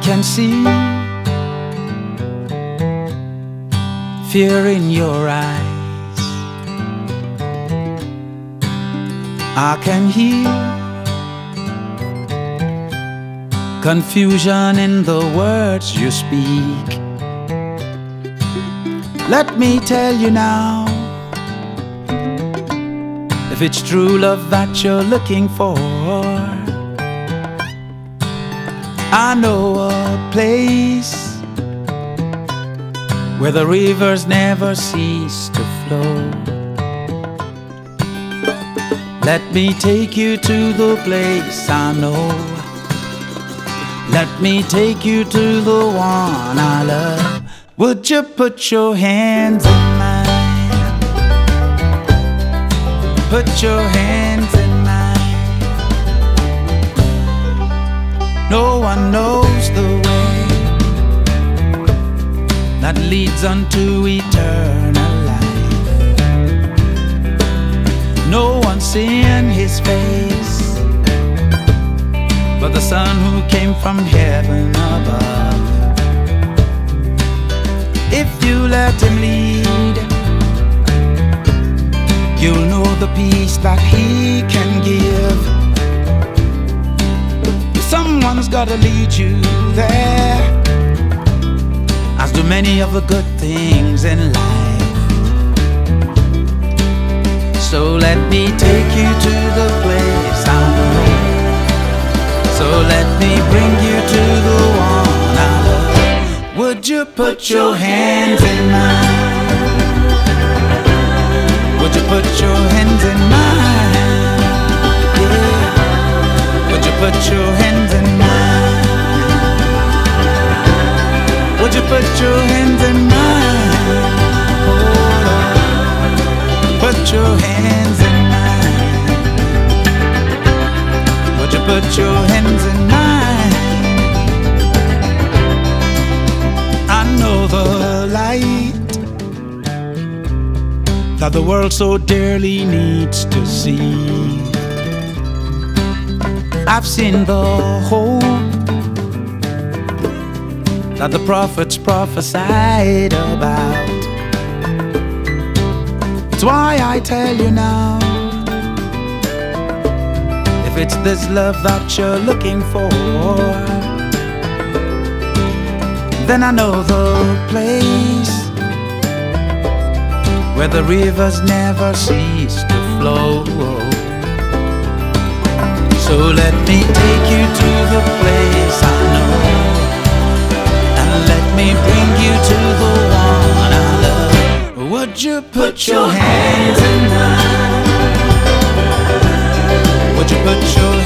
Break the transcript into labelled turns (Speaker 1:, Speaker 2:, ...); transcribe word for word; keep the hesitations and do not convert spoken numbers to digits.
Speaker 1: can see fear in your eyes. I can hear confusion in the words you speak. Let me tell you now, if it's true love that you're looking for, I know a place where the rivers never cease to flow. Let me take you to the place I know. Let me take you to the one I love. Would you put your hands in mine? Put your hands in mine. No one knows the way that leads unto eternal life. No one's seen his face but the Son who came from heaven above. If you let him lead, you'll know the peace that he can give. Someone's gotta lead you there, as do many of the good things in life. So let me take you to the place I know. So let me bring you to the one I love. Would you put your hands in mine? Would you put your hands in mine? Yeah. Would you put your hands in mine? Would you put your hands in mine? Oh Lord, put your hands in mine. Would you put your hands in mine? I know the light that the world so dearly needs to see. I've seen the hope that the prophets prophesied about. It's why I tell you now, if it's this love that you're looking for, then I know the place where the rivers never cease to flow. So let me take you to the place I know, and let me bring you to the one I love. Would you put your hands in mine? Would you put your